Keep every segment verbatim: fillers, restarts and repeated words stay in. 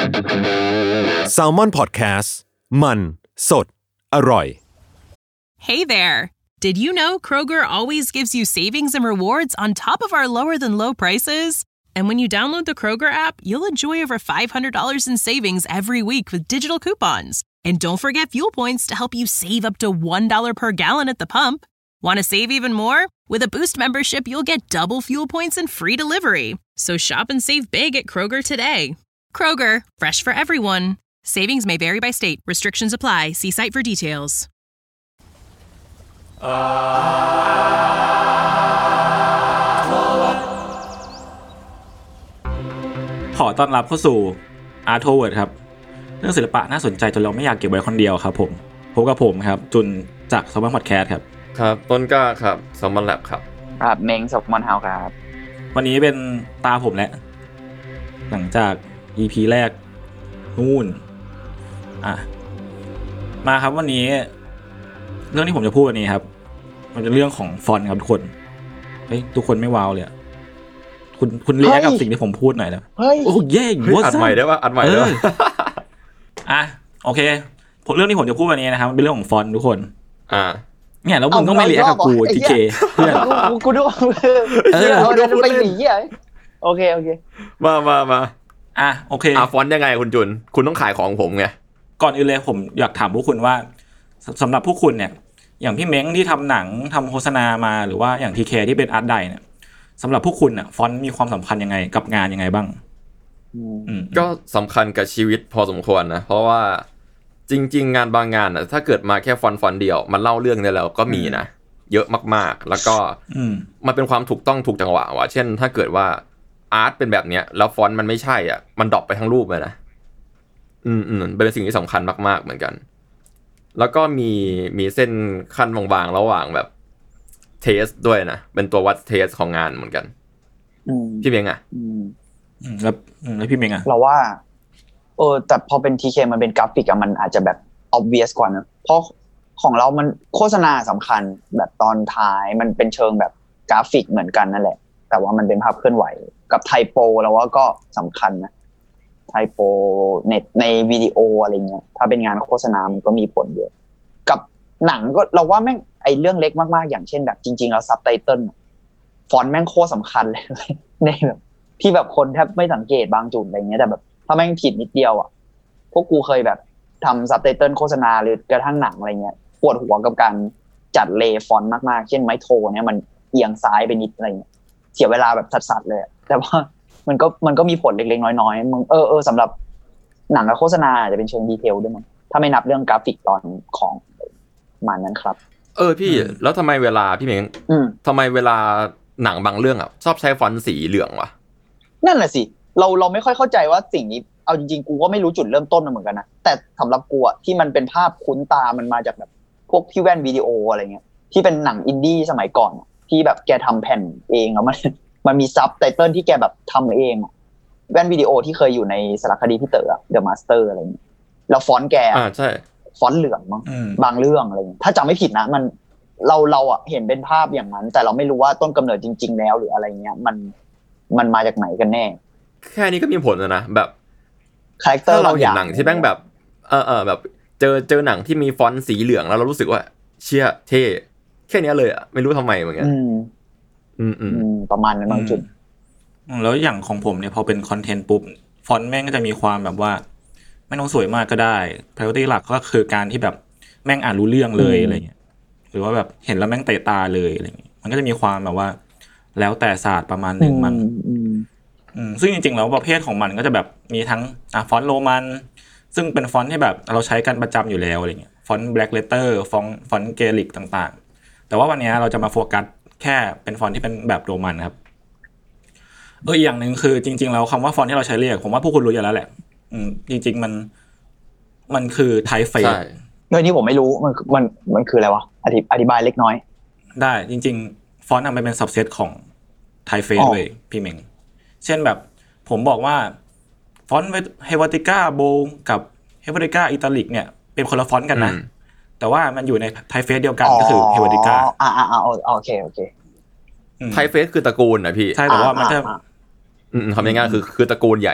Salmon Podcast มันสดอร่อย Hey there. Did you know Kroger always gives you savings and rewards on top of our lower than low prices? And when you download the Kroger app, you'll enjoy over five hundred dollars in savings every week with digital coupons. And don't forget fuel points to help you save up to one dollar per gallon at the pump. Want to save even more? With a Boost membership, you'll get double fuel points and free delivery. So shop and save big at Kroger today. Kroger, fresh for everyone. Savings may vary by state. Restrictions apply. See site for details. ขอต้อนรับเข้าสู่ Art Toward ครับเรื่องศิลปะน่าสนใจจนเราไม่อยากเก็บไว้คนเดียวครับผมพบกับผมครับจุนจาก Salmon Podcast ครับครับต้นกล้าครับ Salmon Lab ครับครับเม้ง Salmon House ครับวันนี้เป็นตาผมแล้วหลังจาก อี พี แรกนู่นอ่ะมาครับวันนี้เรื่องที่ผมจะพูดวันนี้ครับมันเป็นเรื่องของฟอนต์ครับทุกคนเฮ้ยทุกคนไม่ว้าวเลยคุณคุณเรียกกับสิ่งที่ผมพูดหน่อยนะโอ้แย่งอัดใหม่ได้ป่ะอัดใหม่ได้อ่ะโอเคเรื่องที่ผมจะพูดวันนี้นะครับมันเป็นเรื่องของฟอนต์ทุกคนอ่าเนี่ยแล้วมึงต้องไม่เรียกกับกูทีเคเพื่อนกูดูเออเราจะไปหนีอ่ะโอเคโอเคมามามาอ่ะโอเคอ่ะฟอนต์ยังไงคุณจุนคุณต้องขายของผมไงก่อนอื่นเลยผมอยากถามพวกคุณว่าสำหรับพวกคุณเนี่ยอย่างพี่เม้งที่ทำหนังทำโฆษณามาหรือว่าอย่างทีเคที่เป็นอาร์ตไดเนี่ยสำหรับพวกคุณอ่ะฟอนต์มีความสำคัญยังไงกับงานยังไงบ้างก็สำคัญกับชีวิตพอสมควรนะเพราะว่าจริงๆงานบางงานอ่ะถ้าเกิดมาแค่ฟอนต์ฟอนต์เดียวมันเล่าเรื่องได้แล้วก็มีนะเยอะมากๆแล้วก็มันเป็นความถูกต้องถูกจังหวะว่ะเช่นถ้าเกิดว่าอาร์ตเป็นแบบเนี้ยแล้วฟอนต์มันไม่ใช่อ่ะมันดรอปไปทั้งรูปเลยนะอืมอืมเป็นสิ่งที่สำคัญมากๆเหมือนกันแล้วก็มีมีเส้นขั้นบางๆระหว่างแบบเทสด้วยนะเป็นตัววัดเทสของงานเหมือนกันพี่เมงอ่ะแล้วแล้วพี่เมงอ่ะเราว่าเออแต่พอเป็น ที เค มันเป็นกราฟิกอะมันอาจจะแบบ obvious กว่านะเพราะของเรามันโฆษณาสำคัญแบบตอนท้ายมันเป็นเชิงแบบกราฟิกเหมือนกันนั่นแหละแต่ว่ามันเป็นภาพเคลื่อนไหวกับไทโปเราว่าก็สำคัญนะไทโปเน็ตในวิดีโออะไรเงี้ยถ้าเป็นงานโฆษณามันก็มีผลเยอะกับหนังก็เราว่าแม่งไอเรื่องเล็กมากๆอย่างเช่นแบบจริงๆแล้วซับไตเติลฟอนต์แม่งโคตรสำคัญเลยในแบบที่แบบคนแทบไม่สังเกตบางจุดอะไรเงี้ยแต่แบบถ้าแม่งผิดนิดเดียวอ่ะพวกกูเคยแบบทำซับไตเติลโฆษณาหรือกระทั่งหนังอะไรเงี้ยปวดหัวกับการจัดเลย์ฟอนต์มากๆเช่นไมโทเนี่ยมันเอียงซ้ายไปนิดอะไรเงี้ยเสียเวลาแบบสัสๆเลยแต่ว่ามันก็มันก็มีผลเล็กๆน้อยๆมึงเออเออสำหรับหนังกับโฆษณาจะเป็นเชิงดีเทลด้วยมั้งถ้าไม่นับเรื่องกราฟิกตอนของมันนั้นครับเออพี่แล้วทำไมเวลาพี่เม้งทำไมเวลาหนังบางเรื่องอ่ะชอบใช้ฟอนต์สีเหลืองวะนั่นแหละสิเราเราไม่ค่อยเข้าใจว่าสิ่งนี้เอาจริงๆกูก็ไม่รู้จุดเริ่มต้นมันเหมือนกันนะแต่สำหรับกูอ่ะที่มันเป็นภาพคุ้นตามันมาจากแบบพวกพี่แว่นวิดีโออะไรเงี้ยที่เป็นหนังอินดี้สมัยก่อนที่แบบแกทำแผ่นเองแล้วมันมันมีซับไตเติลที่แกแบบทำเองแว่นวิดีโอที่เคยอยู่ในสารคดีพี่เต๋อ The Master อะไรเงี้ยแล้วฟอนต์แกอ่าใช่ฟอนต์เหลืองมั้งบางเรื่องอะไรเงี้ยถ้าจำไม่ผิดนะมันเราเราอ่ะเห็นเป็นภาพอย่างนั้นแต่เราไม่รู้ว่าต้นกำเนิดจริงๆแล้วหรืออะไรเงี้ยมันมันมาจากไหนกันแน่แค่นี้ก็มีผลแล้วนะแบบคาแรคเตอร์เราเห็นหนังที่แม่งแบบเออเออแบบเจอเจอหนังที่มีฟอนต์สีเหลืองแล้วเรารู้สึกว่าเชี่ยเท่แค่นี้เลยอ่ะไม่รู้ทำไมเหมือนกันอืมอืมประมาณนั้นบางจุดแล้วอย่างของผมเนี่ยพอเป็นคอนเทนต์ปุ๊บฟอนต์แม่งก็จะมีความแบบว่าไม่ต้องสวยมากก็ได้ priority หลักก็คือการที่แบบแม่งอ่านรู้เรื่องเลยอะไรเงี้ยหรือว่าแบบเห็นแล้วแม่งเตะตาเลยอะไรเงี้ยมันก็จะมีความแบบว่าแล้วแต่ศาสตร์ประมาณนึงมันอืมซึ่งจริงๆแล้วประเภทของมันก็จะแบบมีทั้งอ่ะฟอนต์โรมันซึ่งเป็นฟอนต์ที่แบบเราใช้กันประจำอยู่แล้วอะไรเงี้ยฟอนต์ black letter ฟอนต์ฟอนต์เกลิกต่างๆแต่ว่าวันนี้เราจะมาโฟกัสแค่เป็นฟอนต์ที่เป็นแบบโรมันครับเอออีกอย่างนึงคือจริงๆแล้วคำว่าฟอนต์ที่เราใช้เรียกผมว่าพวกคุณรู้อยู่แล้วแหละอืมจริงๆมันมันคือไทป์เฟซโดยที่ผมไม่รู้มันมันมันคืออะไรวะอธิอธิบายเล็กน้อยได้จริงๆฟอนต์มันเป็นซับเซตของไทป์เฟซเว้ยพี่เมงเช่นแบบผมบอกว่าฟอนต์เฮวาติก้าโบกับเฮวาติก้าอิตาลิกเนี่ยเป็นคนละฟอนต์กันนะแต่ว่ามันอยู่ในไทป์เฟซเดียวกันก็คือเฮวาติก้าอ่าๆๆโอเคโอเคไทป์เฟซคือตระกูลนะพี่ใช่แต่ว่ามันจะอืมคำง่ายๆคือคือตระกูลใหญ่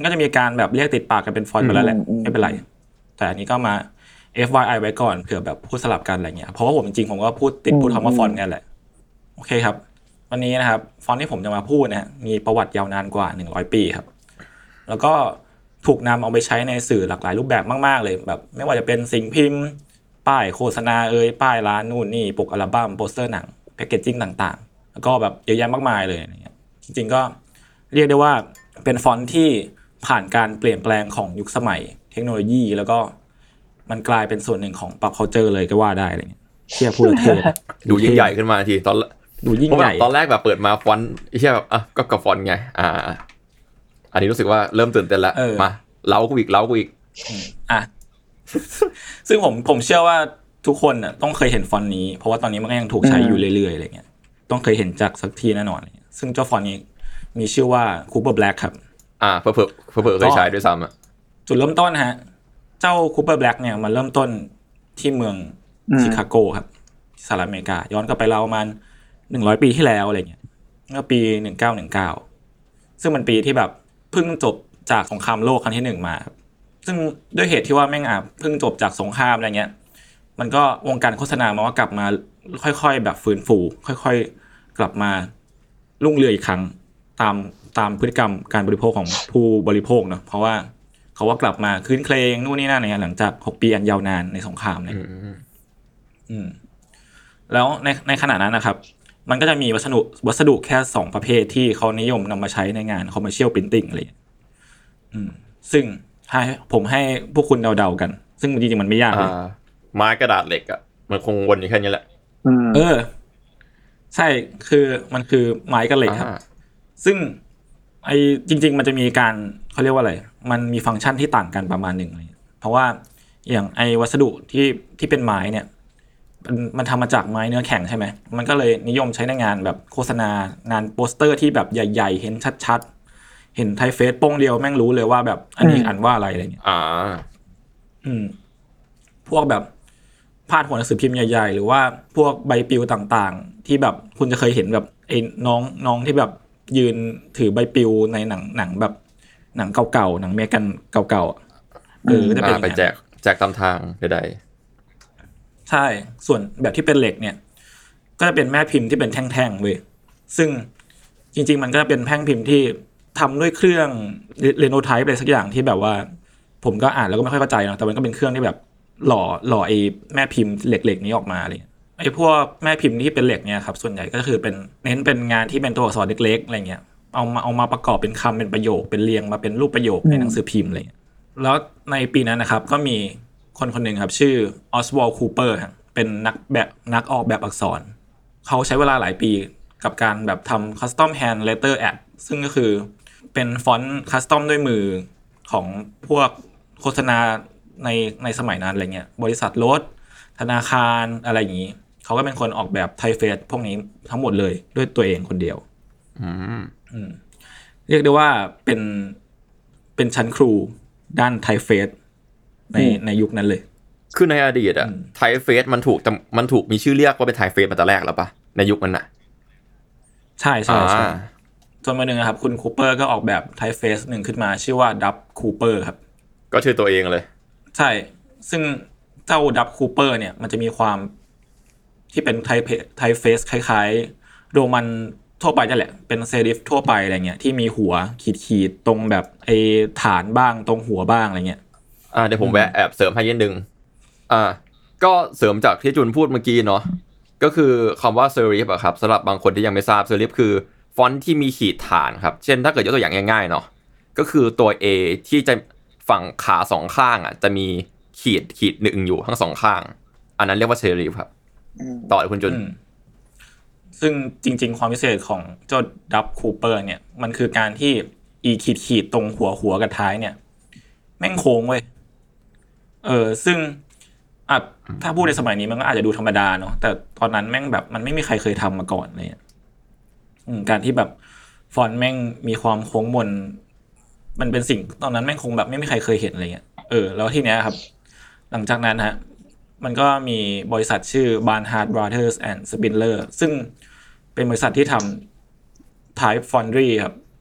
ก็จะมีการแบบเรียกติดปากกันเป็นฟอนต์ไปแล้วแหละไม่เป็นไรแต่อันนี้ก็มา เอฟ วาย ไอ ไว้ก่อนเผื่อแบบพูดสลับกันอะไรเงี้ยเพราะว่าผมจริงๆผมก็พูดติดพูดคำว่าฟอนต์นี่แหละโอเคครับวันนี้นะครับฟอนต์ที่ผมจะมาพูดนะมีประวัติยาวนานกว่าหนึ่งร้อยปีครับแล้วก็ถูกนำเอาไปใช้ในสื่อหลากหลายรูปแบบมากๆเลยแบบไม่ว่าจะเป็นสิ่งพิมพ์ป้ายโฆษณาเอ่ยป้ายร้านนู่นนี่ปกอัลบั้มโปสเตอร์หนังแพคเกจจิ้งต่างๆแล้วก็แบบเยอะแยะมากมายเลยอะไรเงี้ยจริงๆก็เรียกได้ว่าเป็นฟอนต์ที่ผ่านการเปลี่ยนแปลงของยุคสมัยเทคโนโลยีแล้วก็มันกลายเป็นส่วนหนึ่งของ pop culture เลยก็ว่าได้อะไรเงี้ยเชี่ยพูดเท่ดูยิ่งใหญ่ขึ้นมาทีตอนดูยิ่งใหญ่ตอนแรกแบบเปิดมาฟอนต์ไอ้เหี้ยแบบอ่ะก็กับฟอนต์ไงอ่าอันนี้รู้สึกว่าเริ่มตื่นเต้นแล้วมาเล้ากูอีกเล้ากูอีกอ่ะซึ่งผมผมเชื่อว่าทุกคนน่ะต้องเคยเห็นฟอนต์นี้เพราะว่าตอนนี้มันก็ยังถูกใช้อยู่เรื่อยๆอะไรเงี้ยต้องเคยเห็นจากสักทีแน่นอนซึ่งเจ้าฟอนต์นี้มีชื่อว่า Cooper Black ครับอ่าเพิ่มเพิ่มเคยใช้ด้วยซ้ำอ่ะจุดเริ่มต้นฮะเจ้า Cooper Black เนี่ยมันเริ่มต้นที่เมืองชิคาโกครับสหรัฐอเมริกาย้อนกลับไปราวประมาณหนึ่งร้อยปีที่แล้วอะไรเงี้ยเมื่อปีหนึ่งพันเก้าร้อยสิบเก้าซึ่งมันปีที่แบบเพิ่งจบจากสงครามโลกครั้งที่หนึ่งมาครับซึ่งด้วยเหตุที่ว่าแม่งอ่ะเพิ่งจบจากสงครามอะไรเงี้ยมันก็วงการโฆษณามันก็กลับมาค่อยๆแบบฟื้นฟูค่อยๆกลับมารุ่งเรืองอีกครั้งตามตามพฤติกรรมการบริโภคของผู้บริโภคเนาะเพราะว่าเขาว่ากลับมาคืนเครงนู่นนี่นั่นอะไรหลังจากหกปีอันยาวนานในสงครามเนี่ยอืมแล้วในในขณะนั้นนะครับมันก็จะมีวัสดุวัสดุแค่สองประเภทที่เขานิยมนำมาใช้ในงาน commercial printing อะไรอืมซึ่งให้ผมให้พวกคุณเดาๆกันซึ่งจริงๆมันไม่ยากเลยไม้กระดาษเหล็กอ่ะมันคงวนอยู่แค่นี้แหละเออใช่คือมันคือไม้กับเหล็กครับซึ่งไอ้จริงๆมันจะมีการเขาเรียกว่าอะไรมันมีฟังก์ชันที่ต่างกันประมาณหนึ่งเลยเพราะว่าอย่างไอ้วัสดุที่ที่เป็นไม้เนี่ยมันมันทำมาจากไม้เนื้อแข็งใช่ไหมมันก็เลยนิยมใช้ในงานแบบโฆษณางานโปสเตอร์ที่แบบใหญ่ๆเห็นชัดๆเห็นไทเฟซโป้งเดียวแม่งรู้เลยว่าแบบอันนี้อ่านว่าอะไรอะไรเงี้ยอ่าอืมพวกแบบพาดหัวหนังสือพิมพ์ใหญ่ๆหรือว่าพวกใบปลิวต่างๆที่แบบคุณจะเคยเห็นแบบไอ้น้องน้องที่แบบยืนถือใบปลิวในหนังหนังแบบหนังเก่าๆหนังเมกันเก่าๆเออจะเป็นไปแจกแจกตามทางใดๆใช่ส่วนแบบที่เป็นเหล็กเนี่ยก็จะเป็นแม่พิมพ์ที่เป็นแท่งๆเว้ยซึ่งจริงๆมันก็เป็นแท่งพิมพ์ที่ทำด้วยเครื่องเรโนไทป์อะไรสักอย่างที่แบบว่าผมก็อ่านแล้วก็ไม่ค่อยเข้าใจนะแต่มันก็เป็นเครื่องที่แบบหล่อหล่อไอ้แม่พิมพ์เหล็กๆนี้ออกมาอะไรไอ้พวกแม่พิมพ์ที่เป็นเหล็กเนี่ยครับส่วนใหญ่ก็คือเป็นเน้นเป็นงานที่เป็นตัวอักษรเล็กๆอะไรเงี้ยเอามาเอามาประกอบเป็นคำเป็นประโยคเป็นเรียงมาเป็นรูปประโยคในหนังสือพิมพ์อะไรเงี้ยแล้วในปีนั้นนะครับก็มีคนคนหนึ่งครับชื่อออสวอลด์คูเปอร์เป็นนักแบบนักออกแบบอักษรเขาใช้เวลาหลายปีกับการแบบทำคัสตอมแฮนด์เลเตอร์แอดซึ่งก็คือเป็นฟอนต์คัสตอมด้วยมือของพวกโฆษณาในในสมัยนั้นอะไรเงี้ยบริษัทรถธนาคารอะไรอย่างนี้เขาก็เป็นคนออกแบบไทเฟสพวกนี้ทั้งหมดเลยด้วยตัวเองคนเดียวอืมอืมเรียกได้ว่าเป็นเป็นชั้นครูด้านไทเฟสในในยุคนั้นเลยคือในอดีตอะไทเฟสมันถูกมันถูกมีชื่อเรียกว่าเป็นไทเฟสมาแต่แรกแล้วปะในยุคนั้นน่ะใช่ใช่ใช่จนมาหนึ่งครับคุณคูเปอร์ก็ออกแบบไทเฟสหนึ่งขึ้นมาชื่อว่าดับคูเปอร์ครับก็ชื่อตัวเองเลยใช่ซึ่งเจ้าดับคูเปอร์เนี่ยมันจะมีความที่เป็นไทไทเฟสคล้ายๆโรมันทั่วไปนั่นแหละเป็นเซริฟทั่วไปอะไรเงี้ยที่มีหัวขีดๆตรงแบบไอ้ฐานบ้างตรงหัวบ้างอะไรเงี้ยอ่าเดี๋ยวผมแวะแอบเสริมให้นิดนึงอ่าก็เสริมจากที่จุนพูดเมื่อกี้เนาะก็คือคำว่าเซริฟอะครับสำหรับบางคนที่ยังไม่ทราบเซริฟคือฟอนต์ที่มีขีดฐานครับเช่นถ้าเกิดยกตัวอย่างง่ายๆเนาะก็คือตัว A ที่จะฝั่งขาสองข้างอ่ะจะมีขีดขีดหนึ่งอยู่ทั้งสองข้างอันนั้นเรียกว่าเซริฟครับต่อเลยคุณจุนซึ่งจริงๆความพิเศษของเจ้าดับคูเปอร์เนี่ยมันคือการที่อีขีดขีดตรงหัวหัวกับท้ายเนี่ยแม่งโค้งเว้ยเออซึ่งอ่ะถ้าพูดในสมัยนี้มันก็อาจจะดูธรรมดาเนาะแต่ตอนนั้นแม่งแบบมันไม่มีใครเคยทำมาก่อนเลยการที่แบบฟอนต์แม่งมีความโค้งมนมันเป็นสิ่งตอนนั้นแม่งคงแบบไม่มีใครเคยเห็นอะไรเงี้ยเออแล้วทีเนี้ยครับหลังจากนั้นฮะมันก็มีบริษัทชื่อ Barnhart Brothers and Spindler ซึ่งเป็นบริษัทที่ทำ Type Foundry ครับ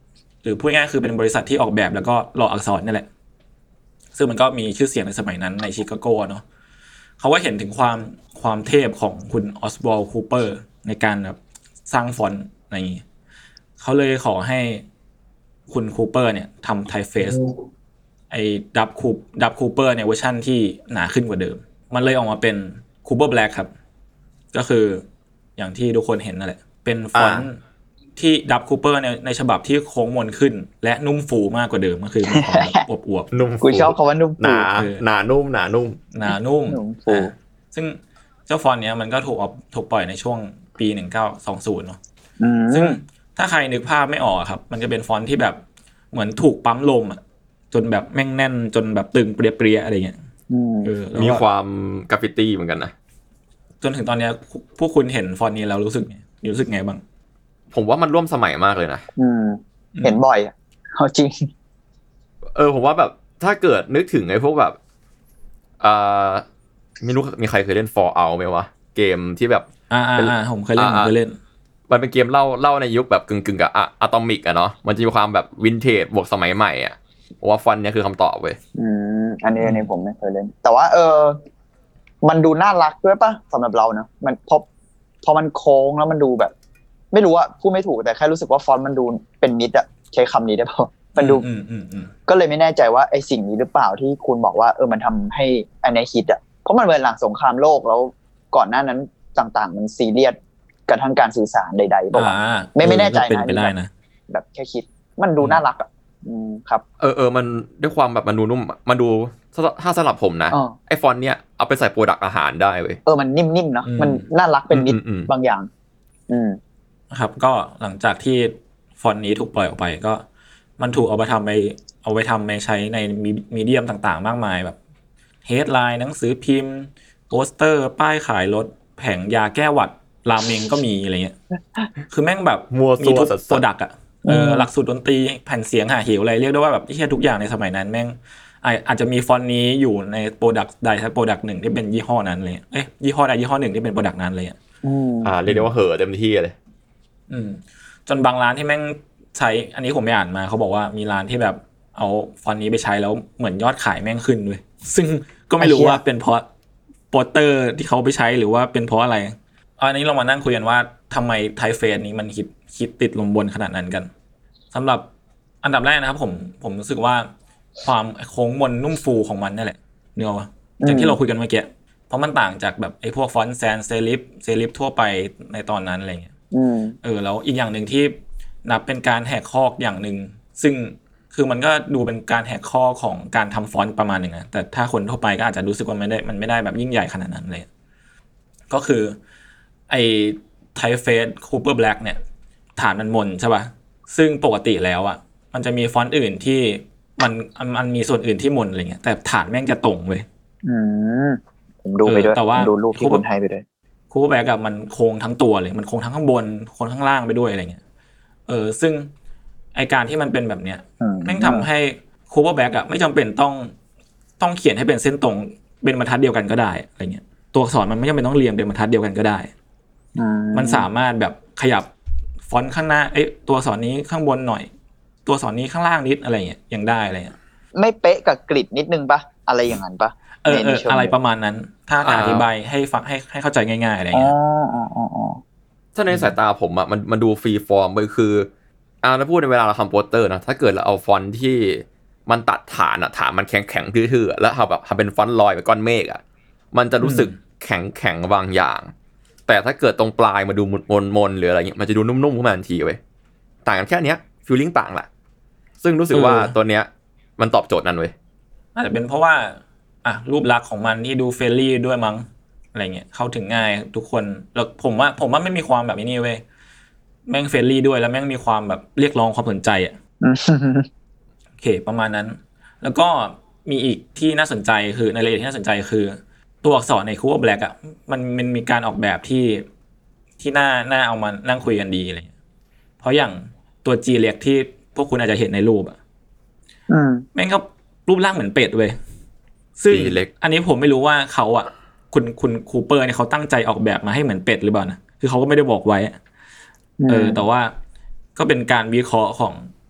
หรือพูดง่ายๆคือเป็นบริษัทที่ออกแบบแล้วก็หล่ออักษรนี่แหละซึ่งมันก็มีชื่อเสียงในสมัยนั้นในชิคาโกเนาะเขาก็เห็นถึงความความเทพของคุณออสวอลด์คูเปอร์ในการแบบสร้างฟอนต์อะไรอย่างนี้เขาเลยขอให้คุณคูเปอร์เนี่ยทำไทเฟสไอ้ดับคูดับคูเปอร์ในเวอร์ชั่นที่หนาขึ้นกว่าเดิมมันเลยออกมาเป็นคูเปอร์แบล็กครับก็คืออย่างที่ทุกคนเห็นนั่นแหละเป็นฟอนต์ที่ดับคูเปอร์ในในฉบับที่โค้งมนขึ้นและนุ่มฟูมากกว่าเดิมก็คือมีความอวบๆนุ่มกูชอบคำว่านุ่มฟูหนาหนานุ่มหนานุ่มหนานุ่มฟูซึ่งเจ้าฟอนต์เนี้ยมันก็ถูกออกถูกปล่อยในช่วงปีหนึ่งพันเก้าร้อยยี่สิบเนาะซึ่งถ้าใครนึกภาพไม่ออกครับมันจะเป็นฟอนต์ที่แบบเหมือนถูกปั๊มลมอ่ะจนแบบแม่งแน่นจนแบบตึงเปรี้ยๆอะไรเงี้ยเออมีความกราฟฟิตี้เหมือนกันนะจนถึงตอนนี้พวกคุณเห็นฟอนต์นี้แล้วรู้สึกไงรู้สึกไงบ้างผมว่ามันร่วมสมัยมากเลยนะอืมเห็นบ่อยอ่ะเอาจริงเออผมว่าแบบถ้าเกิดนึกถึงไอ้พวกแบบอ่าไม่รู้มีใครเคยเล่น Fallout มั้ยวะเกมที่แบบอ่าๆๆผมเคยเล่นผมเคยเล่นมันเป็นเกมเล่าเล่าในยุคแบบกึ่งๆกับอะตอมิกอ่ะเนาะมันจะมีความแบบวินเทจบวกสมัยใหม่อ่ะผมว่าฟอนต์เนี้ยคือคำตอบเว้ยอืมอันนี้อันนี้ผมไม่เคยเล่นแต่ว่าเออมันดูน่ารักด้วยป่ะสำหรับเรานะมันพอพอมันโค้งแล้วมันดูแบบไม่รู้อะพูดไม่ถูกแต่แค่รู้สึกว่าฟอนต์มันดูเป็นมิตรอะใช้คำนี้ได้ป่ะมันดูก็เลยไม่แน่ใจว่าไอ้สิ่งนี้หรือเปล่าที่คุณบอกว่าเออมันทำให้อันนี้ฮิตอะเพราะมันเป็นหลังสงครามโลกแล้วก่อนหน้านั้นต่างๆมันซีเรียสกันทางการสื่อสารใดๆป่ะไม่ไม่แน่ใจนะแบบแค่คิดมันดูน่ารักอะอืมครับเออเออมันด้วยความแบบมันดูนุ่มมันดูถ้าสำหรับผมนะไอ้ฟอนต์เนี้ยเอาไปใส่โปรดักต์อาหารได้เว้ยเออมันนิ่มๆเนาะมันน่ารักเป็นมิตรบางอย่างอืมครับก็หลังจากที่ฟอนต์นี้ถูกปล่อยออกไปก็มันถูกเอาไปทำไปเอาไปทำไปใช้ในมีเดียมต่างๆมากมายแบบเฮดไลน์หนังสือพิมพ์โปสเตอร์ป้ายขายรถแผงยาแก้หวัดราเมงก็มีอะไรเงี้ยคือแม่งแบบมีทุกโปรดักต์อ่ะเออหลักสูตรดนตรีแผ่นเสียงหาเหวอะไรเรียกได้ว่าแบบที่ทุกอย่างในสมัยนั้นแม่งอาจจะมีฟอนต์นี้อยู่ในโปรดักต์ใดสักโปรดักต์หนึ่งที่เป็นยี่ห้อนั้นเลยเอ้ยยี่ห้อใดยี่ห้อหนึ่งที่เป็นโปรดักต์นั้นเลยอ่ะอ่าเรียกได้ว่าเห่อเต็มที่เลยอืมจนบางร้านที่แม่งใช้อันนี้ผมไปอ่านมาเขาบอกว่ามีร้านที่แบบเอาฟอนต์นี้ไปใช้แล้วเหมือนยอดขายแม่งขึ้นด้วยซึ่งก็ไม่รู้ว่าเป็นเพราะโปสเตอร์ที่เขาไปใช้หรือว่าเป็นเพราะอะไรอันนี้เรามานั่งคุยกันว่าทำไมไทเฟสนี้มันคิดคิดติดลมบนขนาดนั้นกันสำหรับอันดับแรกนะครับผมผมรู้สึกว่าความโค้งมนนุ่มฟูของมันนั่นแหละเนื้อจากที่เราคุยกันเมื่อกี้เพราะมันต่างจากแบบไอ้พวกฟอนต์แซนเซลิฟเซลิฟทั่วไปในตอนนั้นอะไรเงี้ยเออแล้วอีกอย่างหนึ่งที่นับเป็นการแหกข้ออย่างหนึ่งซึ่งคือมันก็ดูเป็นการแหกข้อของการทำฟอนต์ประมาณหนึ่งนะแต่ถ้าคนทั่วไปก็อาจจะรู้สึกว่าไม่ได้มันไม่ได้แบบยิ่งใหญ่ขนาดนั้นเลยก็คือไอ้ไทเฟสคูเปอร์แบล็กเนี่ยฐานมันมนใช่ป่ะซึ่งปกติแล้วอ่ะมันจะมีฟอนต์อื่นที่มันมันมีส่วนอื่นที่มนอะไรเงี้ยแต่ฐานแม่งจะตรงเว้ยอืมผมดูไปด้วยดูรูปที่คนไทยไปด้วยคูเปอร์แบล็กอ่ะมันโค้งทั้งตัวเลยมันโค้งทั้งข้างบนโค้งข้างล่างไปด้วยอะไรเงี้ยเออซึ่งไอการที่มันเป็นแบบเนี้ยแม่งทำให้คูเปอร์แบล็กอ่ะไม่จำเป็นต้องต้องเขียนให้เป็นเส้นตรงเป็นบรรทัดเดียวกันก็ได้อะไรเงี้ยตัวอักษรมันไม่จำเป็นต้องเรียงเป็นบรรทัดเดียวกันก็ได้มันสามารถแบบขยับฟอนต์ข้างหน้าเอ้ยตัวอักษรนี้ข้างบนหน่อยตัวอักษรนี้ข้างล่างนิดอะไรเงี้ยยังได้อะไรเงี้ยไม่เป๊ะกับกริดนิดนึงปะอะไรอย่างนั้นปะเอออะไรประมาณนั้นถ้าอธิบายให้ฟังให้ให้เข้าใจง่ายๆอะไรเงี้ยอ๋ออ๋ออ๋อถ้าในสายตาผมอ่ะมันมันดูฟรีฟอร์มไปคืออ่าแล้วพูดในเวลาเราทำโปสเตอร์นะถ้าเกิดเราเอาฟอนต์ที่มันตัดฐานอ่ะฐานมันแข็งๆทื่อๆแล้วเอาแบบทำเป็นฟอนต์ลอยเป็นก้อนเมฆอ่ะมันจะรู้สึกแข็งๆบางอย่างแต่ถ้าเกิดตรงปลายมาดูมนๆหรืออะไรเงี้ยมันจะดูนุ่มๆขึ้นมาทันทีเว้ยต่างกันแค่เนี้ยฟีลลิ่งต่างแหละซึ่งรู้สึกว่าตัวเนี้ยมันตอบโจทย์นั้นเว้ยอาจจะเป็นเพราะว่าอ่ะรูปลักษณ์ของมันที่ดูเฟรนลี่ด้วยมั้งอะไรเงี้ยเข้าถึงง่ายทุกคนแล้วผมว่าผมว่าไม่มีความแบบนี้เว้ยแม่งเฟรนลี่ด้วยแล้วแม่งมีความแบบเรียกร้องความสนใจอ่ะโอเคประมาณนั้นแล้วก็มีอีกที่น่าสนใจคือในรายละเอียดที่น่าสนใจคือตัวอักษรในคูเปอร์แบล็กอ่ะมันมันมีการออกแบบที่ที่น่าน่าเอามานั่งคุยกันดีอะไรเงี้ยเพราะอย่างตัว G เล็กที่พวกคุณอาจจะเห็นในรูปอ่ะแม่งก็รูปร่างเหมือนเป็ดเว้ยซึ่งอันนี้ผมไม่รู้ว่าเขาอ่ะคุณคุณคูเปอร์เนี่ยเขาตั้งใจออกแบบมาให้เหมือนเป็ดหรือเปล่านะคือเขาก็ไม่ได้บอกไว้เออแต่ว่าก็เป็นการวิเคราะห์ของ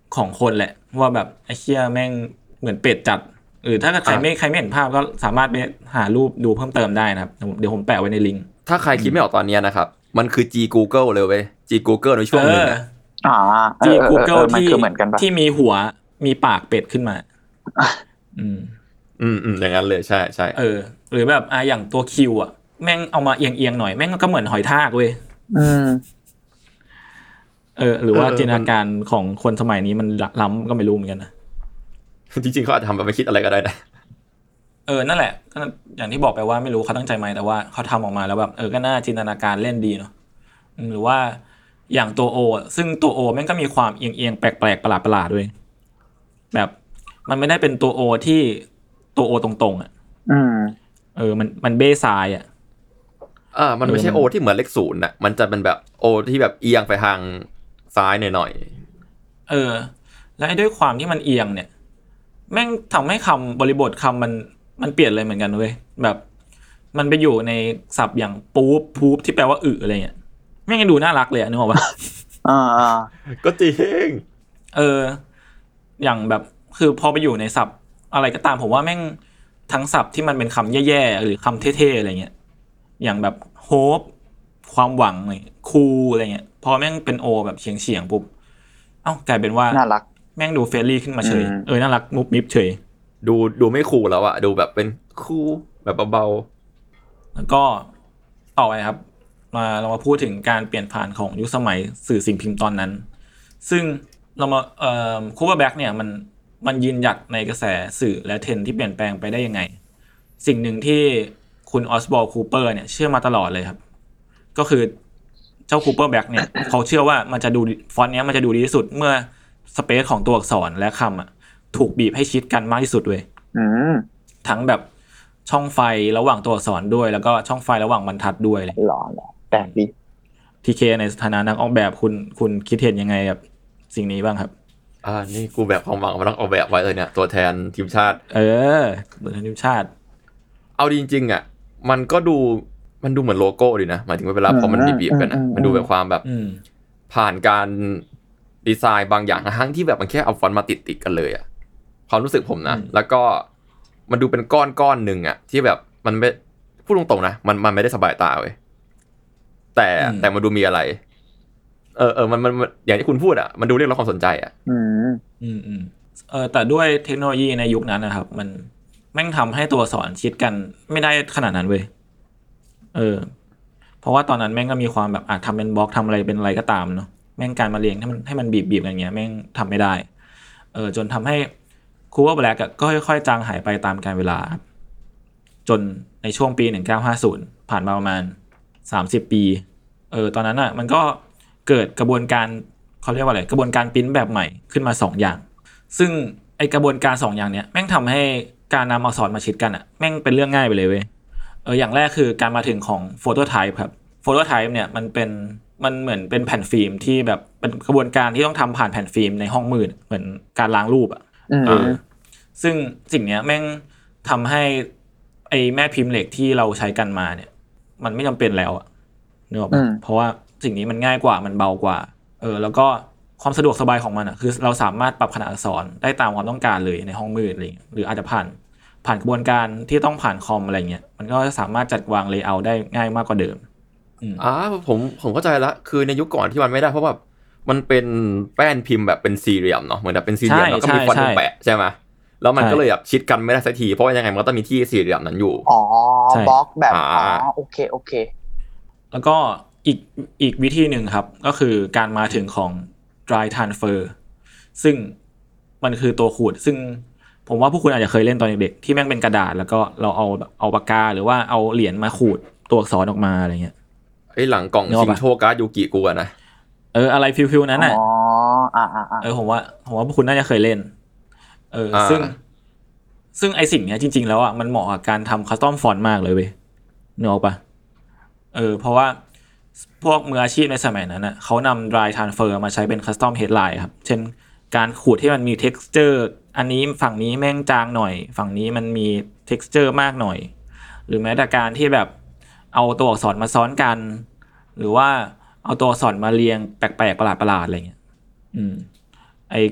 ของคนแหละว่าแบบไอ้เหี้ยแม่งเหมือนเป็ดจัดหรือถ้าใครไม่ใครไม่เห็นภาพก็สามารถไปหารูปดูเพิ่มเติมได้นะครับเดี๋ยวผมแปะไว้ในลิงก์ถ้าใครคิดไม่ออกตอนนี้นะครับมันคือ G Google เลยเว้ย G Google ในช่วงนึงนะอ่า G Google ที่ที่มีหัวมีปากเป็ดขึ้นมาอืมอืมอืมอย่างนั้นเลยใช่ใช่เออหรือแบบอ่ะอย่างตัวคิวอ่ะแม่งเอามาเอียงๆหน่อยแม่งก็เหมือนหอยทากเว้ยอืมเออหรือว่าจินตนาการของคนสมัยนี้มันล้ำก็ไม่รู้เหมือนกันนะจริงๆเขาอาจจะทำแบบไม่คิดอะไรก็ได้นะเออนั่นแหละก็อย่างที่บอกไปว่าไม่รู้เขาตั้งใจไหมแต่ว่าเขาทำออกมาแล้วแบบเออก็น่าจินตนาการเล่นดีเนาะหรือว่าอย่างตัวโอซึ่งตัวโอแม่งก็มีความเอียงๆแปลกๆประหลาดๆด้วยแบบมันไม่ได้เป็นตัวโอที่ตัวโอตรงๆอ่ะอืมเออมันมันเบ้ซ้ายอ่ะอ่ามันไม่ใช่โอที่เหมือนเลขศูนย์น่ะมันจะเป็นแบบโอที่แบบเอียงไปทางซ้ายหน่อยๆเออและด้วยความที่มันเอียงเนี่ยแม่งทำให้คำบริบทคำมันมันเปลี่ยนเลยเหมือนกันเว้ยแบบมันไปอยู่ในศัพท์อย่างปู๊บพู๊บที่แปลว่าอึอะไรเงี้ยแม่งดูน่ารักเลยนึกออกปะอ่าก็จริงเอออย่างแบบคือพอไปอยู่ในศัพท์อะไรก็ตามผมว่าแม่งทั้งศัพท์ที่มันเป็นคำแย่ๆหรือคำเท่ๆอะไรเงี้ยอย่างแบบโฮปความหวังอะไรคูลอะไรเงี้ยพอแม่งเป็นโอแบบเฉียงๆปุ๊บเอ้ากลายเป็นว่าน่ารักแม่งดูเฟรนลี่ขึ้นมาเฉยเออน่ารักมุบมิบเฉยดูดูไม่คูลแล้วอะดูแบบเป็นคูลแบบเบาๆแล้วก็ต่อไปครับมาเรามาพูดถึงการเปลี่ยนผ่านของยุคสมัยสื่อสิ่งพิมพ์ตอนนั้นซึ่งเรามาเอ่อคูเปอร์แบ็กเนี่ยมันมันยืนหยัดในกระแสสื่อและเทรนด์ที่เปลี่ยนแปลงไปได้ยังไงสิ่งหนึ่งที่คุณออสบอลคูเปอร์เนี่ยเชื่อมาตลอดเลยครับก็คือเจ้าคูเปอร์แบ็กเนี่ยเขาเชื่อว่ามันจะดูฟอนต์เนี้ยมันจะดูดีที่สุดเมื่อสเปซของตัวอักษรและคำอ่ะถูกบีบให้ชิดกันมากที่สุดเว้ยทั้งแบบช่องไฟระหว่างตัวอักษรด้วยแล้วก็ช่องไฟระหว่างบรรทัดด้วยเลยหล่อหล่อแปลกดีทีเคในฐานะนักออกแบบคุณคุณคิดเห็นยังไงกับสิ่งนี้บ้างครับอ่านี่กูแบบความหวังมาต้องออกแบบไว้เลยเนี่ยตัวแทนทีมชาติเออตัวแทนทีมชาติเอาจริงๆอ่ะมันก็ดูมันดูเหมือนโลโก้ดีนะหมายถึงว่าเวลาพอมันบีบๆกันนะมันดูแบบความแบบผ่านการดีไซน์บางอย่างทั้งที่แบบมันแค่เอาฟอนต์มาติดๆกันเลยอ่ะความรู้สึกผมนะแล้วก็มันดูเป็นก้อนก้อนหนึ่งอ่ะที่แบบมันไม่พูดตรงๆนะมันมันไม่ได้สบายตาเว้ยแต่แต่มันดูมีอะไรเออเออมันมันอย่างที่คุณพูดอ่ะมันดูเรียกร้องความสนใจอ่ะอืมอืมอืมเออแต่ด้วยเทคโนโลยีในยุคนั้นนะครับมันแม่งทำให้ตัวสอนชิดกันไม่ได้ขนาดนั้นเว้ยเออเพราะว่าตอนนั้นแม่งก็มีความแบบอาจทำเป็นบล็อกทำอะไรเป็นอะไรก็ตามเนาะแม่งการมาเรียงให้มันให้มันบีบบีบอย่างเงี้ยแม่งทำไม่ได้เออจนทำให้คูเปอร์แบล็กก็ค่อยๆจางหายไปตามกาลเวลาครับจนในช่วงปีหนึ่งเก้าห้าศูนย์ผ่านมาประมาณสามสิบปีเออตอนนั้นอ่ะมันก็เกิดกระบวนการเขาเรียกว่าอะไรกระบวนการปริ้นแบบใหม่ขึ้นมาสองอย่างซึ่งไอกระบวนการสองอย่างเนี้ยแม่งทำให้การนำอักษรมาชิดกันอ่ะแม่งเป็นเรื่องง่ายไปเลยเว้ยเอออย่างแรกคือการมาถึงของโฟโตไทป์ครับโฟโตไทป์เนี่ยมันเป็นมันเหมือนเป็นแผ่นฟิล์มที่แบบเป็นกระบวนการที่ต้องทำผ่านแผ่นฟิล์มในห้องมืดเหมือนการล้างรูปอ่ะเออซึ่งสิ่งเนี้ยแม่งทำให้ไอแม่พิมพ์เหล็กที่เราใช้กันมาเนี่ยมันไม่จำเป็นแล้วอ่ะนึกออกป่ะเพราะว่าสิ่งนี้มันง่ายกว่ามันเบากว่าเออแล้วก็ความสะดวกสบายของมันอ่ะคือเราสามารถปรับขนาดอักษรได้ตามความต้องการเลยในห้องมืดอะไรหรืออาจจะผ่านผ่านกระบวนการที่ต้องผ่านคอมอะไรเงี้ยมันก็สามารถจัดวางเลเยอร์ได้ง่ายมากกว่าเดิมอ่าผมผมเข้าใจละคือในยุคก่อนที่มันไม่ได้เพราะว่ามันเป็นแป้นพิมพ์แบบเป็นสี่เหลี่ยมเนาะเหมือนแบบเป็นสี่เหลี่ยมแล้วก็มีฟอนต์แปะใช่ไหมแล้วมันก็เลยแบบชิดกันไม่ได้สักทีเพราะว่ายังไงมันก็ต้องมีที่สี่เหลี่ยมนั้นอยู่อ๋อบล็อกแบบอ๋อโอเคโอเคแล้วก็อีกอีกวิธีหนึ่งครับก็คือการมาถึงของ dry transfer ซึ่งมันคือตัวขูดซึ่งผมว่าพวกคุณอาจจะเคยเล่นตอนเด็กๆที่แม่งเป็นกระดาษแล้วก็เราเอาเอาปากกาหรือว่าเอาเหรียญมาขูดตัวอักษรออกมาอะไรเงี้ยไอ้หลังกล่องชิงโชการ์ดยูกิกูอะนะเอออะไรฟิวๆนั้นน่ะอ๋ออ่าๆเออผมว่าผมว่าพวกคุณน่าจะเคยเล่นเออซึ่งซึ่งไอสิ่งเนี้ยจริงๆแล้วอ่ะมันเหมาะกับการทำคัสตอมฟอนต์มากเลยเว้ยนึกออกปะเออเพราะว่าพวกมืออาชีพในสมัยนั้นน่ะเขานำ dry transfer มาใช้เป็นคัสตอมเฮดไลน์ครับเช่นการขูดที่มันมี texture อันนี้ฝั่งนี้แม่งจางหน่อยฝั่งนี้มันมี texture มากหน่อยหรือแม้แต่การที่แบบเอาตัวอักษรมาซ้อนกันหรือว่าเอาตัวอักษรมาเรียงแปลกๆประหลาดๆอะไรเงี้ยอืมไอ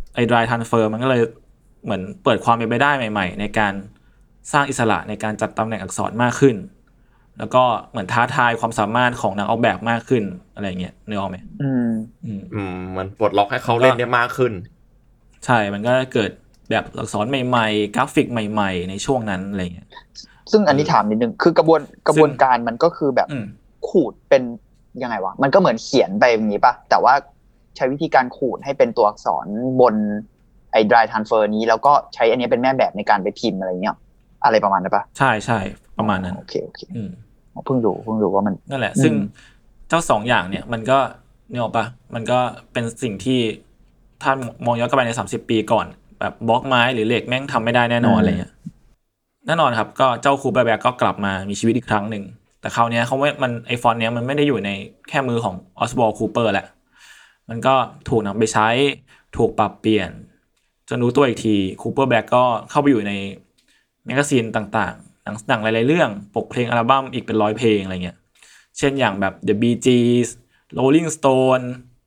ไอ้ dry transfer มันก็เลยเหมือนเปิดความเป็นไปได้ใหม่ๆในการสร้างอิสระในการจัดตำแหน่งอักษรมากขึ้นแล้วก็เหมือนท้าทายความสามารถของนักออกแบบมากขึ้นอะไรเงี้ยนึกออกไหมอืมอืมอืมมันปลดล็อกให้เขาเล่นได้มากขึ้นใช่มันก็เกิดแบบอักษรใหม่ๆกราฟิกใหม่ๆในช่วงนั้นอะไรเงี้ยซึ่งอันนี้ถามนิดนึงคือกระบวนกระบวนการมันก็คือแบบขูดเป็นยังไงวะมันก็เหมือนเขียนไปอย่างนี้ป่ะแต่ว่าใช้วิธีการขูดให้เป็นตัวอักษรบนไอ้ dry transfer นี้แล้วก็ใช้อันนี้เป็นแม่แบบในการไปพิมพ์อะไรเงี้ยอะไรประมาณนั้นป่ะใช่ใช่ประมาณนั้นโอเคโอเคอืมเพิ่งรู้เพิ่งรู้ว่ามันนั่นแหละซึ่งเจ้าสองอย่างเนี่ยมันก็เนี่ยออกป่ะมันก็เป็นสิ่งที่ถ้ามองย้อนกลับไปในสามสิบปีก่อนแบบบล็อกไม้หรือเหล็กแม่งทำไม่ได้แน่นอนอะไรเงี้ยแน่นอนครับก็เจ้าคูเปอร์แบ็กก็กลับมามีชีวิตอีกครั้งหนึ่งแต่คราวนี้เขาไม่มันไอฟอนต์เนี้ยมันไม่ได้อยู่ในแค่มือของออสบอลคูเปอร์แหละมันก็ถูกนำไปใช้ถูกปรับเปลี่ยนจนรู้ตัวอีกทีคูเปอร์แบ็กก็เข้าไปอยู่ในแมกกาซีนต่างๆหนังหนังหลายๆเรื่องปกเพลงอัลบั้มอีกเป็นร้อยเพลงอะไรเงี้ยเช่นอย่างแบบ The Bee Gees Rolling Stone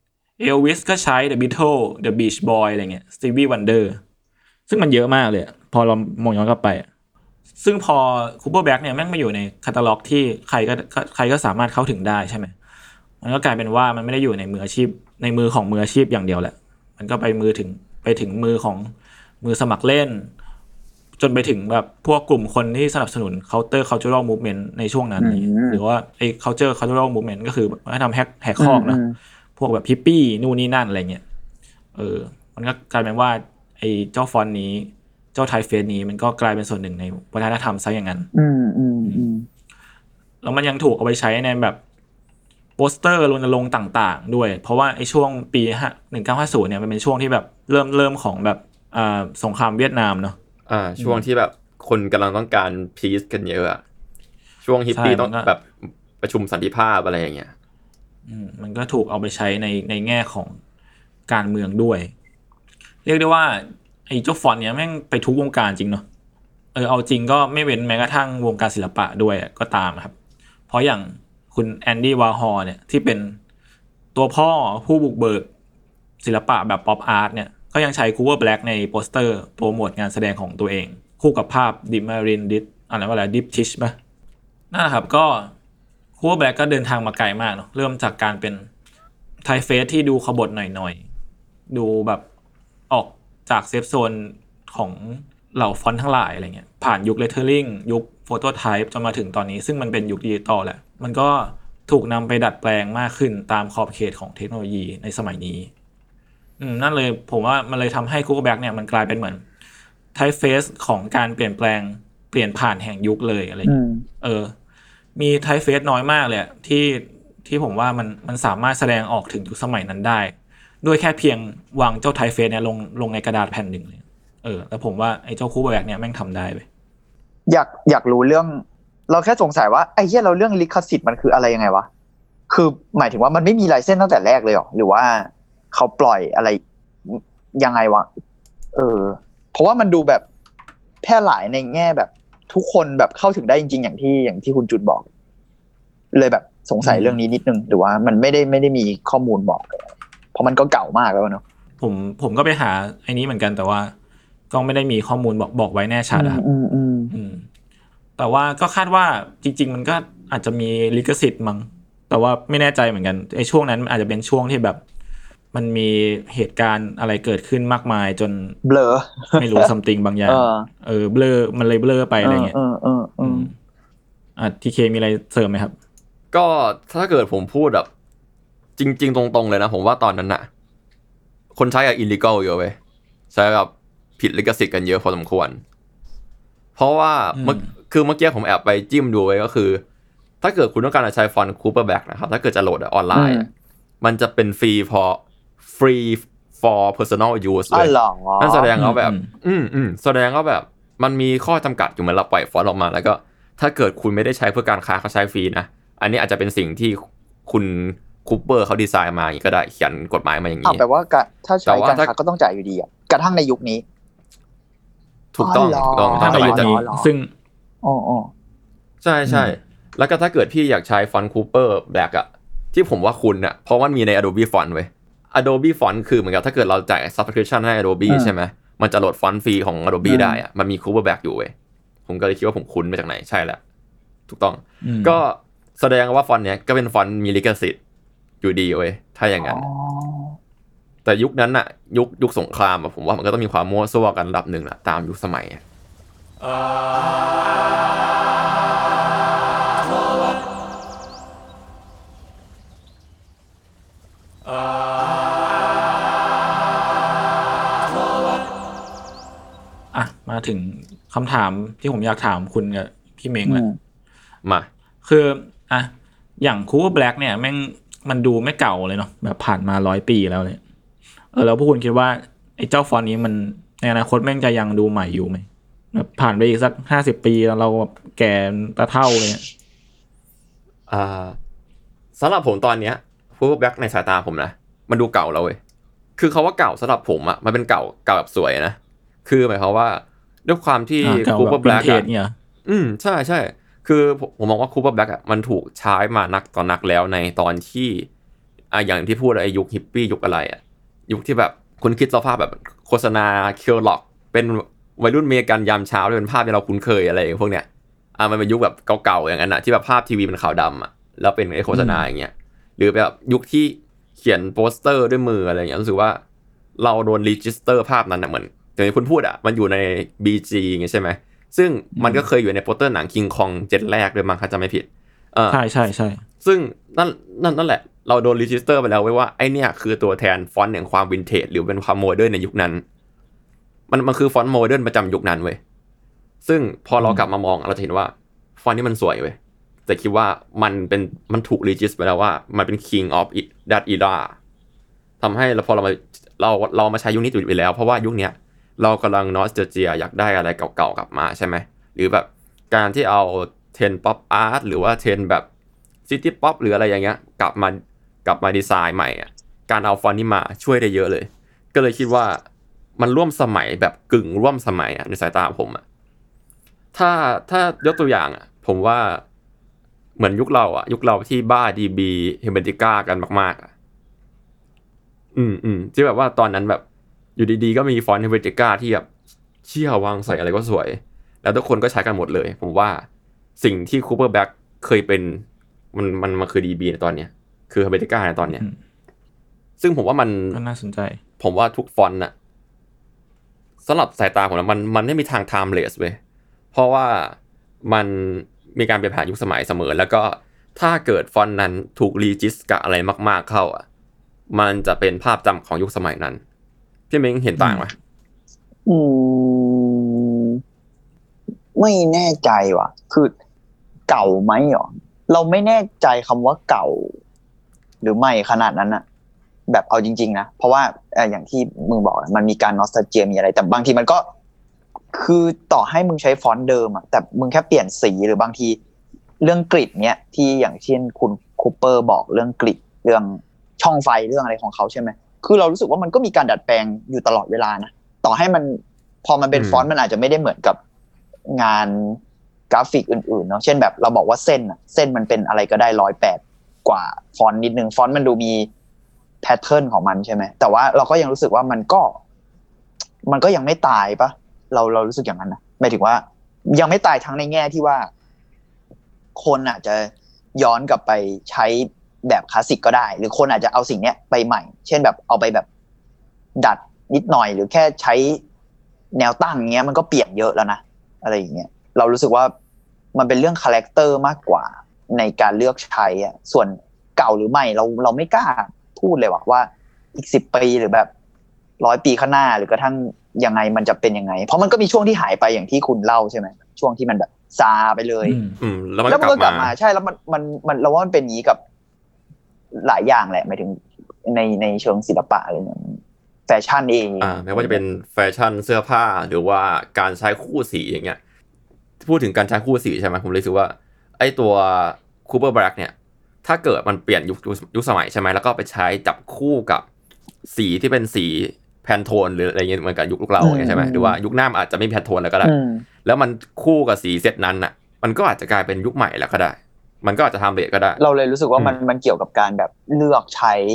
Elvis ก็ใช้ The Beatles The Beach Boys อะไรเงี้ย Stevie Wonder ซึ่งมันเยอะมากเลยพอเรามองย้อนกลับไปซึ่งพอ Cooper Black เนี่ยแม่งมาอยู่ในคาตาล็อกที่ใครก็ใครก็สามารถเข้าถึงได้ใช่ไหมมันก็กลายเป็นว่ามันไม่ได้อยู่ในมืออาชีพในมือของมืออาชีพอย่างเดียวแหละมันก็ไปมือถึงไปถึงมือของมือสมัครเล่นจนไปถึงแบบพวกกลุ่มคนที่สนับสนุน counter cultural movement ในช่วงนั้นหรือว่าไอ้ culture cultural movement ก็คือให้ทำแฮกแฮกคอกนะพวกแบบฮิปปี้นู่นนี่นั่นอะไรเงี้ยเออมันก็กลายเป็นว่าไอ้เจ้าฟอนต์นี้เจ้าไทเฟสนี้มันก็กลายเป็นส่วนหนึ่งในวัฒนธรรมซะอย่างนั้นอืมอืมอืมแล้วมันยังถูกเอาไปใช้ในแบบโปสเตอร์รณรงค์ต่างๆด้วยเพราะว่าไอ้ช่วงปีหนึ่งเก้าห้าศูนย์เนี่ยมันเป็นช่วงที่แบบเริ่มเริ่มของแบบอ่าสงครามเวียดนามเนาะอ่าช่วงที่แบบคนกำลังต้องการพีซกันเยอะอะช่วงฮิปปี้ต้องแบบประชุมสันติภาพอะไรอย่างเงี้ยอืมมันก็ถูกเอาไปใช้ในในแง่ของการเมืองด้วยเรียกได้ว่าไอ้เจ้าฟอนต์เนี้ยแม่งไปทุกวงการจริงเนาะเออเอาจริงก็ไม่เว้นแม้กระทั่งวงการศิลปะด้วยก็ตามครับเพราะอย่างคุณแอนดี้วาร์ฮอลเนี่ยที่เป็นตัวพ่อผู้บุกเบิกศิลปะแบบป๊อปอาร์ตเนี่ยก็ยังใช้คูเวอร์แบล็กในโปสเตอร์โปรโมทงานแสดงของตัวเองคู่กับภาพดิมารินดิสอะไรว่าอะไรดิฟทิชป่ะนั่นแหละครับก็คูเวอร์แบล็กก็เดินทางมาไกลมากเนาะเริ่มจากการเป็นไทเฟสที่ดูขบถหน่อยๆดูแบบออกจากเซฟโซนของเหล่าฟอนต์ทั้งหลายอะไรเงี้ยผ่านยุคเลเทอร์ลิงยุคโฟโตไทป์จนมาถึงตอนนี้ซึ่งมันเป็นยุคดิจิตอลแหละมันก็ถูกนำไปดัดแปลงมากขึ้นตามขอบเขตของเทคโนโลยีในสมัยนี้อืมนั่นเลยผมว่ามันเลยทำให้คูเปอร์แบ็กเนี่ยมันกลายเป็นเหมือนไทป์เฟสของการเปลี่ยนแปลงเปลี่ยนผ่านแห่งยุคเลยอะไรอย่างเงี้ยเออมีไทป์เฟสน้อยมากเลยที่ที่ผมว่ามันมันสามารถแสดงออกถึงยุคสมัยนั้นได้ด้วยแค่เพียงวางเจ้าไทป์เฟสเนี่ยลงลงในกระดาษแผ่นหนึ่งเลยเออแล้วผมว่าไอ้เจ้าคูเปอร์แบ็กเนี่ยแม่งทำได้ไปอยากอยากรู้เรื่องเราแค่สงสัยว่าไอ้เหี้ยเราเรื่องลิขสิทธิ์มันคืออะไรยังไงวะคือหมายถึงว่ามันไม่มีไลเซนส์ตั้งแต่แรกเลยหรอหรือว่าเขาปล่อยอะไรยังไงวะเออเพราะว่ามันดูแบบแพร่หลายในแง่แบบทุกคนแบบเข้าถึงได้จริงๆอย่างที่อย่างที่คุณจุดบอกเลยแบบสงสัยเรื่องนี้นิดนึงหรือว่ามันไม่ได้ไม่ได้มีข้อมูลบอกเลยเพราะมันก็เก่ามากแล้วเนาะผมผมก็ไปหาไอ้นี้เหมือนกันแต่ว่าก็ไม่ได้มีข้อมูลบอกบอกไว้แน่ชัดครับอืมอืมอืมแต่ว่าก็คาดว่าจริงๆมันก็อาจจะมีลิขสิทธิ์มั้งแต่ว่าไม่แน่ใจเหมือนกันไอ้ช่วงนั้นอาจจะเป็นช่วงที่แบบมันมีเหตุการณ์อะไรเกิดขึ้นมากมายจนเบลอไม่รู้ something บางอย่างเออเบลอมันเลยเบลอไปอะไรเงี้ยเออเออเอออ่ะทีเคมีอะไรเสริมไหมครับก็ถ้าเกิดผมพูดแบบจริงๆตรงๆเลยนะผมว่าตอนนั้นน่ะคนใช้กับ illegal เยอะเว้ยใช้กับผิดลิขสิทธิ์กันเยอะพอสมควรเพราะว่าเมื่อคือเมื่อกี้ผมแอบไปจิ้มดูไว้ก็คือถ้าเกิดคุณต้องการจะใช้ฟอนต์ Cooper Black นะครับถ้าเกิดจะโหลดออนไลน์มันจะเป็นฟรีพอ free for personal use เลยนั่นแสดงว่าแบบอืมอืมแสดงว่าแบบมันมีข้อจำกัดอยู่เหมือนเราปล่อยฟอนต์ออกมาแล้วก็ถ้าเกิดคุณไม่ได้ใช้เพื่อการค้าเขาใช้ฟรีนะอันนี้อาจจะเป็นสิ่งที่คุณคูเปอร์เขาดีไซน์มาอย่างนี้ก็ได้เขียนกฎหมายมาอย่างนี้แปลว่าถ้าใช้การค้าก็ต้องจ่ายอยู่ดีอ่ะกระทั่งในยุคนี้ถูกต้องต้องต้องอะไรจะซึ่งอ๋อๆใช่ๆแล้วก็ถ้าเกิดพี่อยากใช้ฟอนต์คูเปอร์แบล็กอ่ะที่ผมว่าคุณน่ะเพราะมันมีใน Adobe Font เว้ย Adobe Font คือเหมือนกับถ้าเกิดเราจ่าย subscription ให้ Adobe ใช่ไหมมันจะโหลดฟอนต์ฟรีของ Adobe ได้อะมันมี cover back อยู่เว้ยผมก็เลยคิดว่าผมคุ้นมาจากไหนใช่แหละถูกต้องก็แสดงว่าฟอนต์เนี้ยก็เป็นฟอนต์มีลิขสิทธิ์อยู่ดีเว้ยถ้าอย่างนั้นแต่ยุคนั้นน่ะยุคยุคสงครามอะผมว่ามันก็ต้องมีความมั่วซั่วกันระดับหนึ่งละตามยุคสมัยอ่ะมาถึงคำถามที่ผมอยากถามคุณกับพี่เม้งแหละมาคืออ่ะอย่างคูเปอร์แบล็กเนี่ยแม่งมันดูไม่เก่าเลยเนาะแบบผ่านมาร้อยปีแล้วเนี่ยเออแล้วพวกคุณคิดว่าไอ้เจ้าฟอนต์นี้มันในอนาคตแม่งจะยังดูใหม่อยู่ไหมแบบผ่านไปอีกสักห้าสิบปีแล้วเราแบบแก่ตาเท่าเลยเนี่ยอ่าสำหรับผมตอนเนี้ยคูเปอร์แบล็กในสายตาผมนะมันดูเก่าแล้วเว้ยคือเขาว่าเก่าสำหรับผมอะมันเป็นเก่าเก่าแบบสวยนะคือหมายความว่าด้วยความที่คูเปอร์แบล็กเนี่ยอืมใช่ใช่คือผมมองว่าคูเปอร์แบล็กอ่ะมันถูกใช้มานักต่อนักแล้วในตอนที่อ่ะอย่างที่พูดไอ้ยุคฮิปปี้ยุคอะไรอ่ะยุคที่แบบคุณคิดสภาพแบบโฆษณาเคอร์ล็อกเป็นวัยรุ่นเมกันยามเช้าเป็นภาพที่เราคุ้นเคยอะไรอย่างพวกเนี้ยอ่ะมันเป็นยุคแบบเก่าๆอย่างนั้นอ่ะที่แบบภาพทีวีเป็นขาวดำอ่ะแล้วเป็นไอ้โฆษณาอย่างเงี้ยหรือแบบยุคที่เขียนโปสเตอร์ด้วยมืออะไรอย่างเงี้ยรู้สึกว่าเราโดนรีจิสเตอร์ภาพนั้นน่ะเหมือนอย่างที่คุณพูดอ่ะมันอยู่ใน บี จี อย่างเงี้ยใช่ไหมซึ่งมันก็เคยอยู่ในโปสเตอร์หนังคิงคองเจ็ดแรกด้วยมั้งถ้าจำไม่ผิดใช่ใช่ใช่ซึ่งนั่นนั่นนั่นแหละเราโดนรีจิสเตอร์ไปแล้วไว้ว่าไอเนี่ยคือตัวแทนฟอนต์แห่งความวินเทจหรือเป็นความโมเดิร์นในยุคนั้นมันมันคือฟอนต์โมเดิร์นประจำยุคนั้นเว้ยซึ่งพอเรากลับมามองเราจะเห็นว่าฟอนต์นี้มันสวยเว้ยแต่คิดว่ามันเป็นมันถูกรีจิสไปแล้วว่ามันเป็น king of that era ทำให้เราพอเรามาเราเรามาใช้ยุคนี้อยู่ไปแล้วเพราะว่ายุคเนี้ยเรากำลังนอสเตลเจียอยากได้อะไรเก่าๆกลับมาใช่ไหมหรือแบบการที่เอาเทรนด์ป๊อปอาร์ตหรือว่าเทรนด์แบบซิตี้ป๊อปหรืออะไรอย่างเงี้ยกลับมากลับมาดีไซน์ใหม่อ่ะการเอาฟอนต์นี้มาช่วยได้เยอะเลยก็เลยคิดว่ามันร่วมสมัยแบบกึ่งร่วมสมัยอ่ะในสายตาผมอ่ะถ้าถ้ายกตัวอย่างอ่ะผมว่าเหมือนยุคเราอ่ะยุคเราที่บ้า ดี บี Helvetica กันมากๆอ่ะอืมอืมที่แบบว่าตอนนั้นแบบอยู่ดีๆก็มีฟอนต์ Helvetica ที่แบบเชี่ยวางใส่อะไรก็สวยแล้วทุกคนก็ใช้กันหมดเลยผมว่าสิ่งที่ Cooper Black เคยเป็นมันมันมันคือ ดี บี ในตอนเนี้ยคือ Helvetica ในตอนเนี้ยซึ่งผมว่ามันน่าสนใจผมว่าทุกฟอนต์น่ะสำหรับสายตาผมนะมันมันไม่มีทาง timeless เว้ยเพราะว่ามันมีการเปลี่ยนผ่านยุคสมัยเสมอแล้วก็ถ้าเกิดฟอนต์นั้นถูกรีจิสกับอะไรมากๆเข้าอ่ะมันจะเป็นภาพจำของยุคสมัยนั้นพี่เม้งเห็นต่างไหมอืมไม่แน่ใจว่ะคือเก่าไหมหรอเราไม่แน่ใจคำว่าเก่าหรือไม่ขนาดนั้นอะแบบเอาจริงๆนะเพราะว่าอย่างที่มึงบอกมันมีการนอสตาเจียมีอะไรแต่บางทีมันก็คือต่อให้มึงใช้ฟอนต์เดิมอะแต่มึงแค่เปลี่ยนสีหรือบางทีเรื่องกริดเนี้ยที่อย่างเช่นคุณคูเปอร์บอกเรื่องกริดเรื่องช่องไฟเรื่องอะไรของเขาใช่ไหมคือเรารู้สึกว่ามันก็มีการดัดแปลงอยู่ตลอดเวลานะต่อให้มันพอมันเป็นฟอนต์มันอาจจะไม่ได้เหมือนกับงานกราฟิกอื่นๆเนาะเช่นแบบเราบอกว่าเส้นอะเส้นมันเป็นอะไรก็ได้ร้อยแปดกว่าฟอนต์นิดนึงฟอนต์มันดูมีแพทเทิร์นของมันใช่ไหมแต่ว่าเราก็ยังรู้สึกว่ามันก็มันก็ยังไม่ตายปะเราเรารู้สึกอย่างนั้นนะหมายถึงว่ายังไม่ตายทั้งในแง่ที่ว่าคนอาจจะย้อนกลับไปใช้แบบคลาสสิกก็ได้หรือคนอาจจะเอาสิ่งเนี้ยไปใหม่เช่นแบบเอาไปแบบดัดนิดหน่อยหรือแค่ใช้แนวตั้งเงี้ยมันก็เปลี่ยนเยอะแล้วนะอะไรอย่างเงี้ยเรารู้สึกว่ามันเป็นเรื่องคาแรคเตอร์มากกว่าในการเลือกใช้อ่ะส่วนเก่าหรือไม่เราเราไม่กล้าพูดเลยว่าว่าอีกสิบปีหรือแบบร้อยปีข้างหน้าหรือกระทั่งยังไงมันจะเป็นยังไงเพราะมันก็มีช่วงที่หายไปอย่างที่คุณเล่าใช่ไหมช่วงที่มันแบบซาไปเลยอืมแล้วมันก็กลับมาใช่แล้วมันมันมันเราว่ามันเป็นอย่างนี้กับหลายอย่างแหละหมายถึงในในเชิงศิลปะอะไรอย่างแฟชั่นเองอ่าไม่ว่าจะเป็นแฟชั่นเสื้อผ้าหรือว่าการใช้คู่สีอย่างเงี้ยพูดถึงการใช้คู่สีใช่ไหมผมเลยรู้สึกว่าไอ้ตัว Cooper Black เนี่ยถ้าเกิดมันเปลี่ยนยุคยุคสมัยใช่ไหมแล้วก็ไปใช้จับคู่กับสีที่เป็นสีแพนโทนหรืออะไรเงี้ยเหมือนกับยุคเราใช่ไหมหรือว่ายุคหน้าอาจจะไม่แพนโทนแล้วก็ได้แล้วมันคู่กับสีเซตนั้นน่ะมันก็อาจจะกลายเป็นยุคใหม่แล้วก็ได้มันก็อาจจะทำเบรกก็ได้เราเลยรู้สึกว่ามันมันเกี่ยวกับการแบบเลือกใช้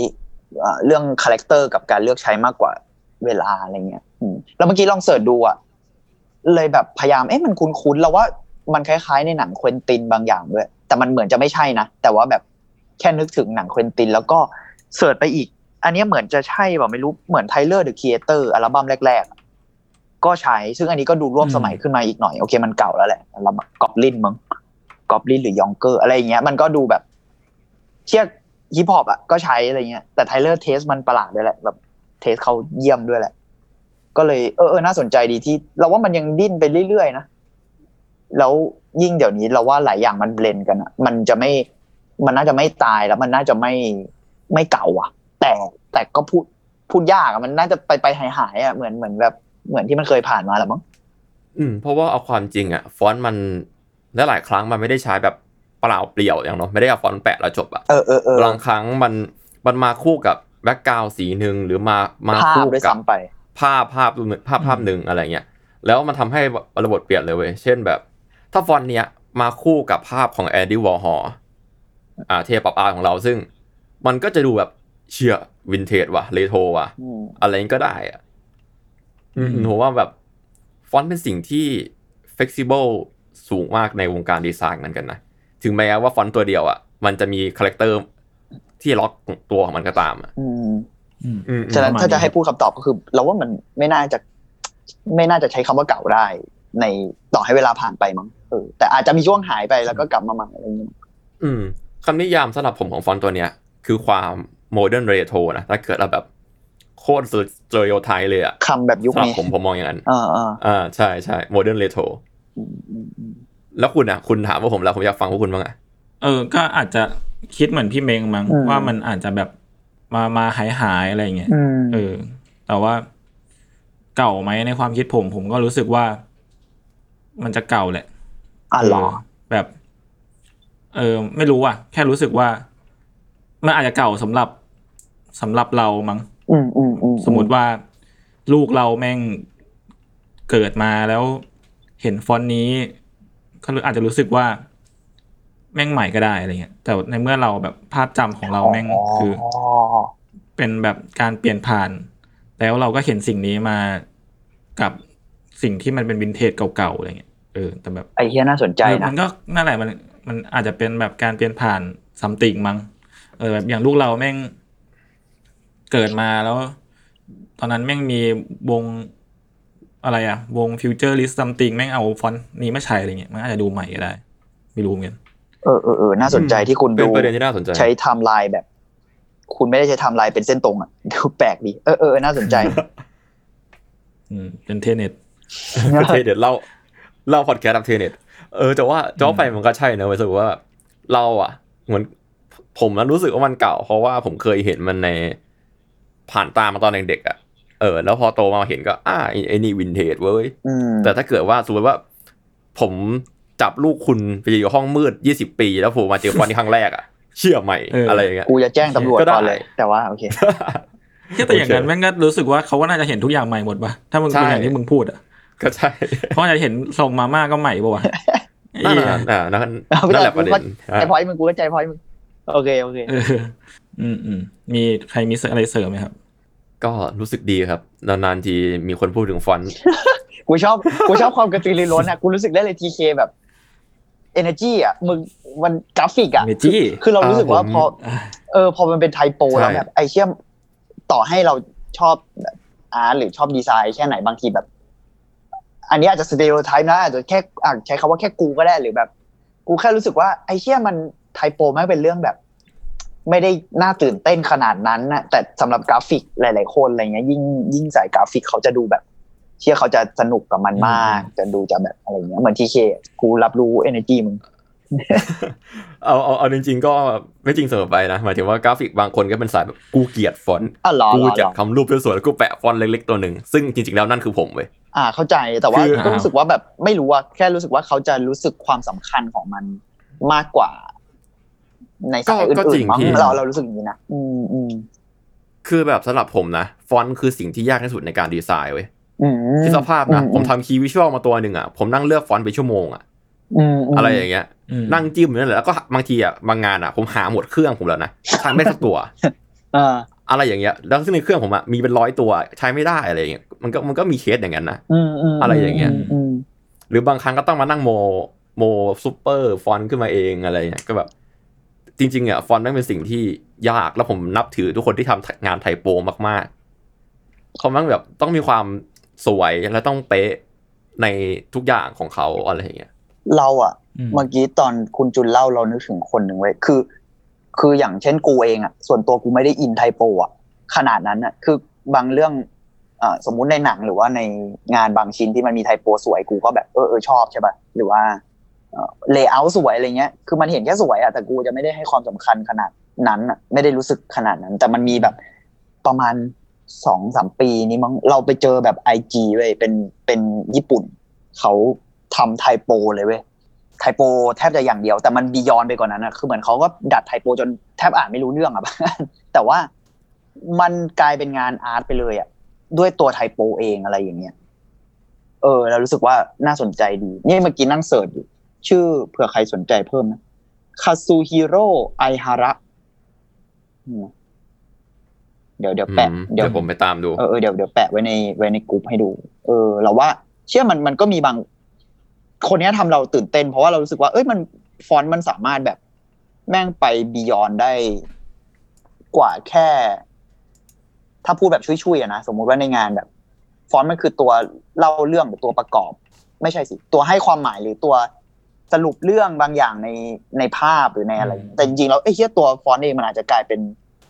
เรื่องคาแรคเตอร์กับการเลือกใช้มากกว่าเวลาอะไรเงี้ยแล้วเมื่อกี้ลองเสิร์ชดูอ่ะเลยแบบพยายามเอ๊ะมันคุ้นๆเราว่ามันคล้ายๆในหนังเควินตินบางอย่างด้วยแต่มันเหมือนจะไม่ใช่นะแต่ว่าแบบแค่นึกถึงหนังเควินตินแล้วก็เสิร์ชไปอีกอันนี้เหมือนจะใช่ป่ะไม่รู้เหมือนไทเลอร์เดอะครีเอเตอร์อัลบั้มแรกๆก็ใช้ซึ่งอันนี้ก็ดูร่วมสมัยขึ้นมาอีกหน่อยโอเคมันเก่าแล้วแหละอัลบั้มกอบลินมั้งกอบลินหรือยองเกอร์อะไรอย่างเงี้ยมันก็ดูแบบเทียบฮิปฮอปอ่ะก็ใช้อะไรเงี้ยแต่ไทเลอร์เทสมันประหลาดด้วยแหละแบบเทสเขาเยี่ยมด้วยแหละก็เลยเออเออน่าสนใจดีที่เราว่ามันยังดิ้นไปเรื่อยๆนะแล้วยิ่งเดี๋ยวนี้เราว่าหลายอย่างมันเบลนด์กันอ่ะมันจะไม่มันน่าจะไม่ตายแล้วมันน่าจะไม่ไม่เก่าอ่ะแต่แต่ก็พูดพูดยากอ่ะมันน่าจะไปไปหายหายอ่ะเหมือนเหมือนแบบเหมือนที่มันเคยผ่านมาแล้วมั้งอืมเพราะว่าเอาความจริงอ่ะฟอนต์มันหลายครั้งมันไม่ได้ใช้แบบเปล่าเปลี่ยวอย่างเนาะไม่ได้เอาฟอนต์แปะแล้วจบอ่ะเออเออเออบางครั้งมันมันมาคู่กับแบ็คกราวด์สีนึงหรือมามาคู่กับภาพภาพภาพภาพนึงอะไรเงี้ยแล้วมันทำให้ระบบเปลี่ยนเลยเว้ยเช่นแบบถ้าฟอนต์เนี้ยมาคู่กับภาพของแอนดี้วอร์ฮอลอ่าเทปป๊อปอาร์ตของเราซึ่งมันก็จะดูแบบเชี่ยวินเทจว่ะเรโทรว่ะอะไรนี้ก็ได้อ่ะอืมผมว่าแบบฟอนต์เป็นสิ่งที่ flexible สูงมากในวงการดีไซน์เหมือนกันนะถึงแม้ว่าฟอนต์ตัวเดียวอ่ะมันจะมีคาแรคเตอร์ที่ล็อกตัวของมันก็ตามอ่ะอืมอืมฉะนั้นถ้าจะให้พูดคำตอบก็คือเราว่ามันไม่น่าจะไม่น่าจะใช้คำว่าเก่าได้ในต่อให้เวลาผ่านไปมั้งเออแต่อาจจะมีช่วงหายไปแล้วก็กลับมาใหม่อะไรอย่างเงี้ยอืมคำนิยามสำหรับผมของฟอนต์ตัวเนี้ยคือความโมเดิร์นเรโทรนะถ้าเกิดเราแบบโคตรสเตอริโอไทป์เลยอ่ะคำแบบยุคนี้ผมผมมองอย่างนั้นอ่าอ่าอ่าใช่ใช่โมเดิร์นเรโทรแล้วคุณอ่ะคุณถามว่าผมแล้วผมอยากฟังพวกคุณบ้างอ่ะเออก็อาจจะคิดเหมือนพี่เมงมั้งว่ามันอาจจะแบบมามาหายหายอะไรเงี้ยเออแต่ว่าเก่าไหมในความคิดผมผมก็รู้สึกว่ามันจะเก่าแหละอ๋อเหรอแบบเออไม่รู้อ่ะแค่รู้สึกว่ามันอาจจะเก่าสำหรับสำหรับเรามั้งอืมอืมอืมสมมติว่าลูกเราแม่งเกิดมาแล้วเห็นฟอนต์นี้เขาอาจจะรู้สึกว่าแม่งใหม่ก็ได้อะไรเงี้ยแต่ในเมื่อเราแบบภาพจำของเราแม่งคือเป็นแบบการเปลี่ยนผ่านแล้วเราก็เห็นสิ่งนี้มากับสิ่งที่มันเป็นวินเทจเก่าๆอะไรเงี้ยเออแต่แบบไอ้เหี้ยน่าสนใจนะมันก็นั่นแหละมันมันอาจจะเป็นแบบการเปลี่ยนผ่านซัมติงมั้งเออแบบอย่างลูกเราแม่งเกิดมาแล้วตอนนั้นแม่งมีวงอะไรอะวง Futurist Something แม่งเอาฟอนต์นี้มาใช้อะไรเงี้ยมันอาจจะดูใหม่ก็ได้ไม่รู้เหมือนกันเออเออเออน่าสนใจที่คุณดูเป็นประเด็นที่น่าสนใจใช้ไทม์ไลน์แบบคุณไม่ได้ใช้ไทม์ไลน์เป็นเส้นตรงอ่ะดูแปลกดีเออเออน่าสนใจอืมเป็นเทเน็ตเทเน็ตเล่าเล่าพอดแคสต์ทำเทเน็ตเออแต่ว่าจ้อไปมันก็ใช่นะรู้สึกว่าเราอ่ะเหมือนผมนั้นรู้สึกว่ามันเก่าเพราะว่าผมเคยเห็นมันในผ่านตามาตอนเด็กๆอ่ะเออแล้วพอโตมาเห็นก็อ่าไอ้นี่วินเทจเว้ยแต่ถ้าเกิดว่าสมมติว่าผมจับลูกคุณไปอยู่ห้องมืดยี่สิบปีแล้วผมมาเจอฟอนต์ครั้งแรกอ่ะเชื่อใหม่อะไรอย่างเงี้ยกูจะแจ้งตำรวจก่อนเลยแต่ว่าโอเคแต่อย่างนั้นแม่งก็รู้สึกว่าเขาก็น่าจะเห็นทุกอย่างใหม่หมดป่ะถ้ามึงเป็นอย่างที่มึงพูดอ่ะก็ใช่เพราะจะเห็นส่งมาม่าก็ใหม่ป่ะวะนั่นแหละนั่นแหละประเด็นไอ้พอยมึงกูเข้าใจพอยมึงโอเคโอเคอืมอืมมีใครมีอะไรเสริมไหมครับก็รู้สึกดีครับนานๆทีมีคนพูดถึงฟอนต์กูชอบกูชอบความกระตือรือร้นอ่ะกูรู้สึกได้เลย ที เค แบบ energy อ่ะมึงมันกราฟิกอ่ะคือเรารู้สึกว่าพอเออพอมันเป็นไทโปแล้วแบบไอเชี่ยต่อให้เราชอบแบบอาร์ตหรือชอบดีไซน์แค่ไหนบางทีแบบอันนี้อาจจะสเตอริโอไทป์นะอาจจะแค่ใช้คำว่าแค่กูก็ได้หรือแบบกูแค่รู้สึกว่าไอเชี่ยมันไทโปไม่เป็นเรื่องแบบไม่ได้น่าตื่นเต้นขนาดนั้นนะแต่สำหรับกราฟิกหลายๆคนอะไรเงี้ยยิ่งยิ่งสายกราฟิกเขาจะดูแบบเชื่อเขาจะสนุกกับมันมากจะดูจะแบบอะไรเงี้ยเหมือน ที เค กูรับรู้ energy มึงเอาเอาเอาจริงๆก็ไม่จริงเสมอไปนะหมายถึงว่ากราฟิกบางคนก็เป็นสายแบบกูเกลียดฟอนต์กูจัดคำรูปสวยๆแล้วกูแปะฟอนต์เล็กๆตัวนึงซึ่งจริงๆแล้วนั่นคือผมเว้ยอ่าเข้าใจแต่ว่าก็รู้สึกว่าแบบไม่รู้ว่าแค่รู้สึกว่าเขาจะรู้สึกความสำคัญของมันมากกว่าในสายอื่นๆมั้งเราเรารู้สึกอย่างนี้นะอืมอืมคือแบบสำหรับผมนะฟอนต์คือสิ่งที่ยากที่สุดในการดีไซน์เว้ยคิดสภาพนะผมทำคีย์วิชวลมาตัวนึงอ่ะผมนั่งเลือกฟอนต์ไปชั่วโมงอ่ะอะไรอย่างเงี้ยนั่งจิ้มนั่นแหละแล้วก็บางทีอ่ะบางงานอ่ะผมหาหมดเครื่องผมแล้วนะทำไม่สักตัวอะไรอย่างเงี้ยแล้วซึ่งในเครื่องผมอ่ะมีเป็นร้อยตัวใช้ไม่ได้อะไรอย่างเงี้ยมันก็มันก็มีเคสอย่างนั้นนะอะไรอย่างเงี้ยหรือบางครั้งก็ต้องมานั่งโมโมซุปเปอร์ฟอนต์ขึ้นมาเองอะไรเงี้ยก็แบบจริงๆอ่ะฟอนต์นั่นเป็นสิ่งที่ยากแล้วผมนับถือทุกคนที่ทำงานไทโปมากๆเขามั่งแบบต้องมีความสวยและต้องเป๊ะในทุกอย่างของเขาอะไรอย่างเงี้ยเราอ่ะเมื่อกี้ตอนคุณจุนเล่าเรานึกถึงคนหนึ่งเว้ยคือคืออย่างเช่นกูเองอ่ะส่วนตัวกูไม่ได้อินไทโปอ่ะขนาดนั้นอ่ะคือบางเรื่องอ่าสมมุติในหนังหรือว่าในงานบางชิ้นที่มันมีไทโปสวยกูก็แบบเออเออชอบใช่ป่ะหรือว่าเอ่อเลเยอร์สวยอะไรเงี้ยคือมันเห็นแค่สวยอ่ะแต่กูจะไม่ได้ให้ความสำคัญขนาดนั้นอ่ะไม่ได้รู้สึกขนาดนั้นแต่มันมีแบบประมาณ สองสาม ปีนี้มั้งเราไปเจอแบบ ไอ จี เว้ยเป็นเป็นญี่ปุ่นเขาทำไทโปเลยเว้ยไทโปแทบจะอย่างเดียวแต่มันบียอนไปกว่านั้นนะคือเหมือนเขาก็ดัดไทโปจนแทบอ่านไม่รู้เรื่องอ่ะ แต่ว่ามันกลายเป็นงานอาร์ตไปเลยอ่ะด้วยตัวไทโปเองอะไรอย่างเงี้ยเออเรารู้สึกว่าน่าสนใจดีนี่เมื่อกี้นั่งเสิร์ชอยู่ชื่อเผื่อใครสนใจเพิ่มนะคาซูฮิโร่ไอฮาระเดี๋ยวเดี๋ยวแปะเดี๋ยวผมไปตามดูเออเดี๋ยวเดี๋ยวแปะไว้ในไว้ในกลุ่มให้ดูเออเราว่าเชื่อมันมันก็มีบางคนนี้ทำเราตื่นเต้นเพราะว่าเรารู้สึกว่าเอ้ยมันฟอนต์มันสามารถแบบแม่งไปบียอนได้กว่าแค่ถ้าพูดแบบชุยๆอ่ะนะสมมุติว่าในงานแบบฟอนต์มันคือตัวเล่าเรื่องหรือตัวประกอบไม่ใช่สิตัวให้ความหมายหรือตัวสรุปเรื่องบางอย่างในในภาพหรือในอะไรแต่จริงๆแล้วไอ้เหี้ยตัวฟอนต์เองมันอาจจะกลายเป็น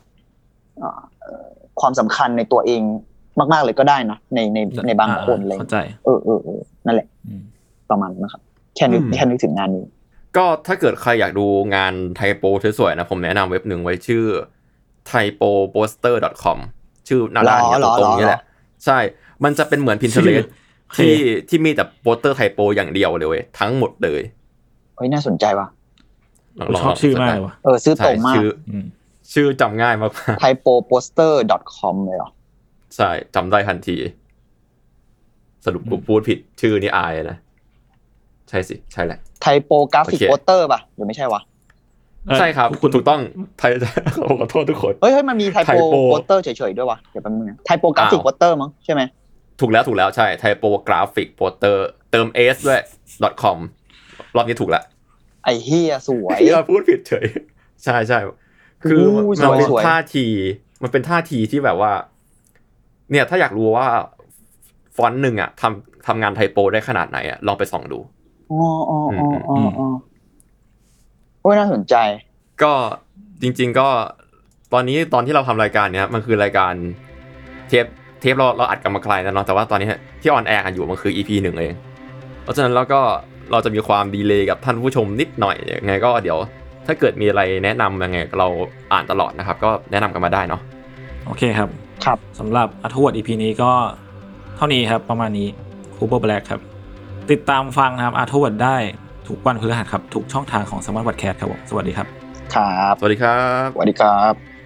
ความสำคัญในตัวเองมากๆเลยก็ได้นะในในในบางคนเลยเข้าใจเออเออเออนั่นแหละประมาณนั้นนะครับแค่นึกแค่นึกถึงงานนี้ก็ถ้าเกิดใครอยากดูงานไทโปสวยๆนะผมแนะนำเว็บหนึ่งไว้ชื่อ ไทโปโปสเตอร์ ดอท คอม ชื่อหน้าด้านนี้ตรงๆนี่แหละใช่มันจะเป็นเหมือน Pinterest ที่ที่มีแต่โปสเตอร์ไทโปอย่างเดียวเลยเว้ยทั้งหมดเลยเฮ้ยน่าสนใจว่ะชอบชื่อมากว่ะเออชื่อตรงมากชื่อจำง่ายมากไทโปโปสเตอร์ ดอท คอม เลยเหรอใช่จำได้ทันทีสรุปกูพูดผิดชื่อนี่อายนะใช่สิใช่แหละไทโปกราฟิกโปสเตอร์ป่ะหรือไม่ใช่วะใช่ครับถูกต้องไทยขอโทษทุกคนเฮ้ยเฮ้ยมันมีไทโปโปสเตอร์เฉยๆด้วยวะเดี๋ยวแป๊บนึงไทโปกราฟิกโปสเตอร์มั้งใช่ไหมถูกแล้วถูกแล้วใช่ไทโปกราฟิกโปสเตอร์เติม s ด้วย .com รอบนี้ถูกแล้วไอ้เหี้ยสวยเราพูดผิดเฉยใช่ใช่คือมันเป็นท่าทีมันเป็นท่าทีที่แบบว่าเนี่ยถ้าอยากรู้ว่าฟอนต์หนึ่งอ่ะทำทำงานไทโปได้ขนาดไหนอ่ะลองไปส่องดูอ๋ออ๋ออ๋ออ๋อโอ้ยน่าสนใจก็จริงๆก็ตอนนี้ตอนที่เราทำรายการเนี้ยมันคือรายการเทปเทปเราเราอัดกันมาไกลแล้วเนาะแต่ว่าตอนนี้ที่ออนแอร์กันอยู่มันคือ อี พี หนึ่งเองเพราะฉะนั้นแล้วก็เราจะมีความดีเลย์กับท่านผู้ชมนิดหน่อยยังไงก็เดี๋ยวถ้าเกิดมีอะไรแนะนำยังไงเราอ่านตลอดนะครับก็แนะนำกันมาได้เนาะโอเคครับครับสำหรับอัธวัต อี พี นี้ก็เท่านี้ครับประมาณนี้คูเปอร์แบล็คครับติดตามฟังนะครับอัธวัตได้ทุกวันพฤหัสครับทุกช่องทางของ Smart Podcast ครับผมสวัสดีครับครับสวัสดีครับสวัสดีครับ